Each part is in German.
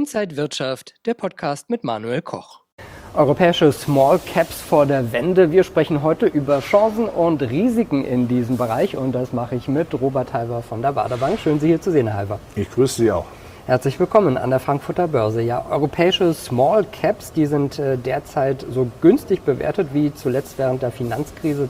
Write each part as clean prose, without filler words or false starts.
Inside Wirtschaft, der Podcast mit Manuel Koch. Europäische Small Caps vor der Wende. Wir sprechen heute über Chancen und Risiken in diesem Bereich und das mache ich mit Robert Halber von der Baader Bank. Schön, Sie hier zu sehen, Herr Halber. Ich grüße Sie auch. Herzlich willkommen an der Frankfurter Börse. Ja, europäische Small Caps, die sind derzeit so günstig bewertet wie zuletzt während der Finanzkrise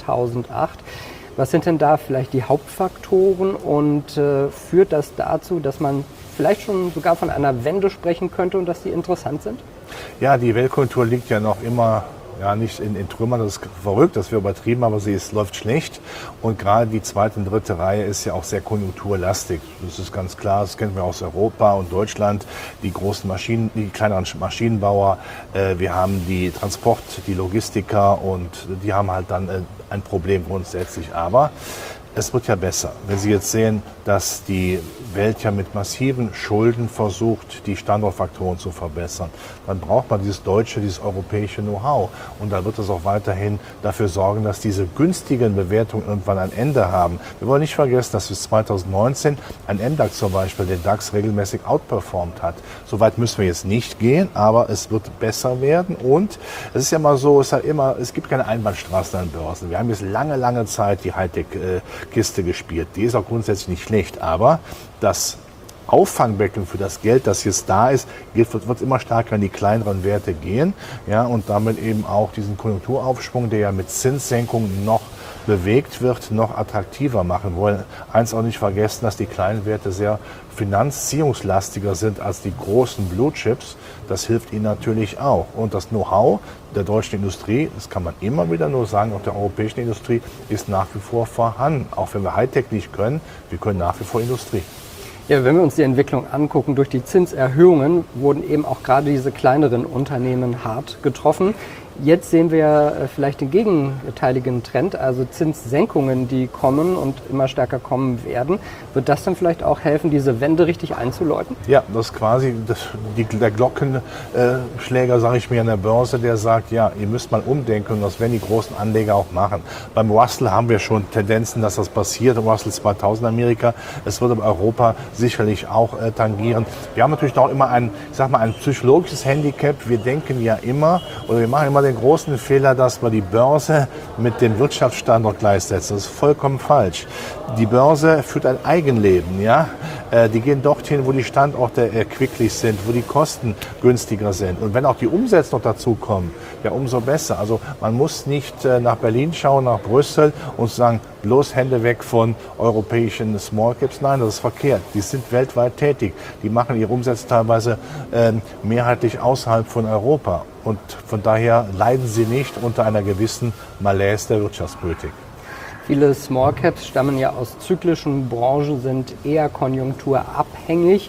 2008. Was sind denn da vielleicht die Hauptfaktoren und führt das dazu, dass man vielleicht schon sogar von einer Wende sprechen könnte und dass die interessant sind? Ja, die Weltkonjunktur liegt ja noch immer nicht in Trümmern. Das ist verrückt, das wir übertrieben, aber läuft schlecht. Und gerade die zweite und dritte Reihe ist ja auch sehr konjunkturlastig. Das ist ganz klar, das kennen wir aus Europa und Deutschland. Die großen Maschinen, die kleineren Maschinenbauer, wir haben die Transport, die Logistiker und die haben halt dann ein Problem grundsätzlich. Aber es wird ja besser. Wenn Sie jetzt sehen, dass die Welt ja mit massiven Schulden versucht, die Standortfaktoren zu verbessern, dann braucht man dieses deutsche, dieses europäische Know-how. Und da wird es auch weiterhin dafür sorgen, dass diese günstigen Bewertungen irgendwann ein Ende haben. Wir wollen nicht vergessen, dass bis 2019 ein MDAX zum Beispiel den DAX regelmäßig outperformt hat. So weit müssen wir jetzt nicht gehen, aber es wird besser werden. Und es ist ja mal so, es gibt keine Einbahnstraßen an Börsen. Wir haben jetzt lange Zeit die Hightech-Kiste gespielt. Die ist auch grundsätzlich nicht schlecht, aber das Auffangbecken für das Geld, das jetzt da ist, wird immer stärker in die kleineren Werte gehen, ja, und damit eben auch diesen Konjunkturaufschwung, der ja mit Zinssenkungen noch bewegt wird, noch attraktiver machen. Wir wollen eins auch nicht vergessen, dass die kleinen Werte sehr finanzierungslastiger sind als die großen Blue Chips. Das hilft ihnen natürlich auch. Und das Know-how der deutschen Industrie, das kann man immer wieder nur sagen, auch der europäischen Industrie, ist nach wie vor vorhanden. Auch wenn wir Hightech nicht können, wir können nach wie vor Industrie. Ja, wenn wir uns die Entwicklung angucken, durch die Zinserhöhungen wurden eben auch gerade diese kleineren Unternehmen hart getroffen. Jetzt sehen wir vielleicht den gegenteiligen Trend, also Zinssenkungen, die kommen und immer stärker kommen werden. Wird das dann vielleicht auch helfen, diese Wende richtig einzuläuten? Ja, das ist quasi der Glockenschläger, sage ich mir, an der Börse, der sagt, ja, ihr müsst mal umdenken und das werden die großen Anleger auch machen. Beim Russell haben wir schon Tendenzen, dass das passiert, Russell 2000 Amerika. Es wird aber Europa sicherlich auch tangieren. Wir haben natürlich noch immer ein psychologisches Handicap. Wir denken ja immer, oder wir machen immer den großen Fehler, dass wir die Börse mit dem Wirtschaftsstandort gleichsetzen. Das ist vollkommen falsch. Die Börse führt ein Eigenleben, ja. Die gehen dorthin, wo die Standorte erquicklich sind, wo die Kosten günstiger sind. Und wenn auch die Umsätze noch dazu kommen, ja, umso besser. Also man muss nicht nach Berlin schauen, nach Brüssel und sagen, bloß Hände weg von europäischen Small Caps. Nein, das ist verkehrt. Die sind weltweit tätig. Die machen ihre Umsätze teilweise mehrheitlich außerhalb von Europa. Und von daher leiden sie nicht unter einer gewissen Malaise der Wirtschaftspolitik. Viele Small Caps stammen ja aus zyklischen Branchen, sind eher konjunkturabhängig.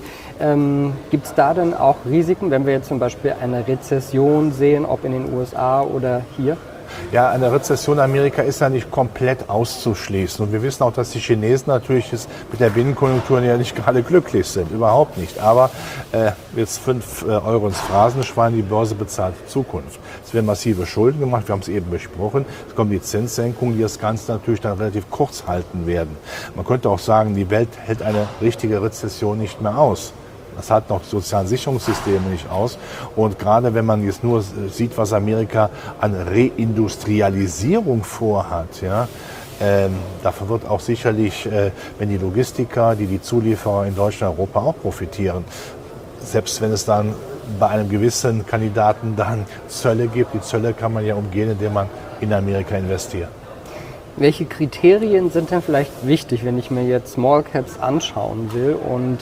Gibt es da denn auch Risiken, wenn wir jetzt zum Beispiel eine Rezession sehen, ob in den USA oder hier? Ja, eine Rezession in Amerika ist ja nicht komplett auszuschließen. Und wir wissen auch, dass die Chinesen natürlich mit der Binnenkonjunktur ja nicht gerade glücklich sind. Überhaupt nicht. Aber jetzt 5 Euro ins Phrasenschwein, die Börse bezahlt die Zukunft. Es werden massive Schulden gemacht, wir haben es eben besprochen. Es kommen die Zinssenkungen, die das Ganze natürlich dann relativ kurz halten werden. Man könnte auch sagen, die Welt hält eine richtige Rezession nicht mehr aus. Das hat noch die sozialen Sicherungssysteme nicht aus. Und gerade wenn man jetzt nur sieht, was Amerika an Reindustrialisierung vorhat, ja, dafür wird auch sicherlich, wenn die Logistiker, die Zulieferer in Deutschland und Europa auch profitieren, selbst wenn es dann bei einem gewissen Kandidaten dann Zölle gibt. Die Zölle kann man ja umgehen, indem man in Amerika investiert. Welche Kriterien sind denn vielleicht wichtig, wenn ich mir jetzt Small Caps anschauen will und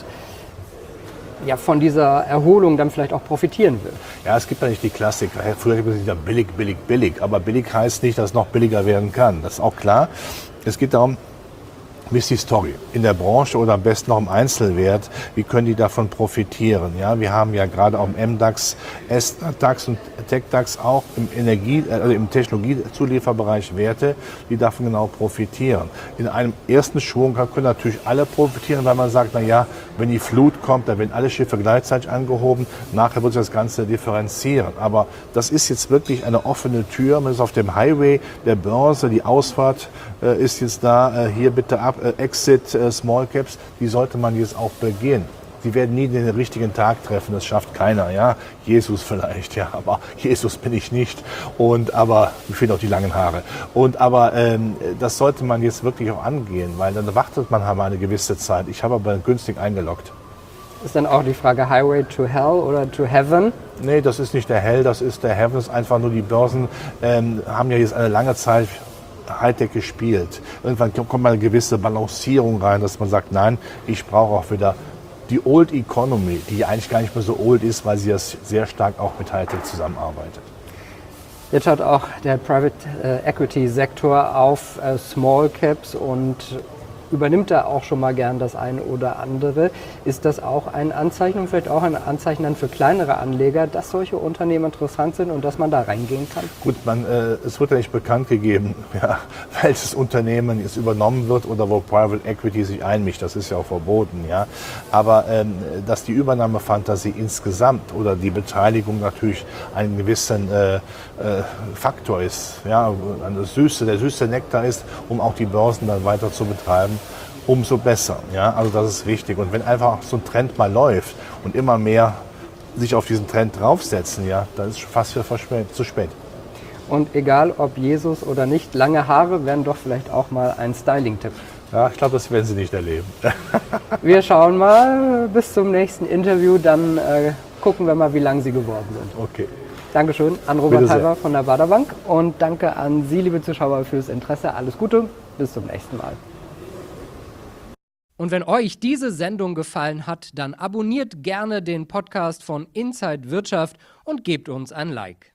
ja, von dieser Erholung dann vielleicht auch profitieren will? Ja, es gibt ja nicht die Klassiker. Früher gibt es wieder billig. Aber billig heißt nicht, dass es noch billiger werden kann. Das ist auch klar. Es geht darum, wie ist die Story in der Branche oder am besten noch im Einzelwert? Wie können die davon profitieren? Ja, wir haben ja gerade auch im MDAX, SDAX und TechDAX auch im Technologiezulieferbereich Werte, die davon genau profitieren. In einem ersten Schwung können natürlich alle profitieren, weil man sagt, na ja, wenn die Flut kommt, dann werden alle Schiffe gleichzeitig angehoben. Nachher wird sich das Ganze differenzieren. Aber das ist jetzt wirklich eine offene Tür. Man ist auf dem Highway der Börse. Die Ausfahrt ist jetzt da. Hier bitte ab. Exit Small Caps, die sollte man jetzt auch begehen. die werden nie den richtigen Tag treffen, das schafft keiner. Ja? Jesus vielleicht, ja, aber Jesus bin ich nicht. Aber mir fehlen auch die langen Haare. Aber das sollte man jetzt wirklich auch angehen, weil dann wartet man halt mal eine gewisse Zeit. Ich habe aber günstig eingeloggt. Ist dann auch die Frage Highway to Hell oder to Heaven? Nee, das ist nicht der Hell, das ist der Heaven. Das ist einfach nur, die Börsen haben ja jetzt eine lange Zeit Hightech gespielt. Irgendwann kommt mal eine gewisse Balancierung rein, dass man sagt, nein, ich brauche auch wieder die Old Economy, die eigentlich gar nicht mehr so old ist, weil sie ja sehr stark auch mit Hightech zusammenarbeitet. Jetzt schaut auch der Private Equity Sektor auf Small Caps und übernimmt da auch schon mal gern das eine oder andere. Ist das auch ein Anzeichen und vielleicht auch ein Anzeichen dann für kleinere Anleger, dass solche Unternehmen interessant sind und dass man da reingehen kann? Gut, es wird ja nicht bekannt gegeben, ja, welches Unternehmen jetzt übernommen wird oder wo Private Equity sich einmischt. Das ist ja auch verboten. Ja. Aber dass die Übernahmefantasie insgesamt oder die Beteiligung natürlich einen gewissen Faktor ist, ja, der süße Nektar ist, um auch die Börsen dann weiter zu betreiben, umso besser. Ja? Also das ist wichtig. Und wenn einfach so ein Trend mal läuft und immer mehr sich auf diesen Trend draufsetzen, ja, dann ist es fast wieder zu spät. Und egal ob Jesus oder nicht, lange Haare wären doch vielleicht auch mal ein Styling-Tipp. Ja, ich glaube, das werden Sie nicht erleben. Wir schauen mal bis zum nächsten Interview, dann gucken wir mal, wie lang Sie geworden sind. Okay. Dankeschön an Robert Halver von der Baader Bank und danke an Sie, liebe Zuschauer, fürs Interesse. Alles Gute, bis zum nächsten Mal. Und wenn euch diese Sendung gefallen hat, dann abonniert gerne den Podcast von Inside Wirtschaft und gebt uns ein Like.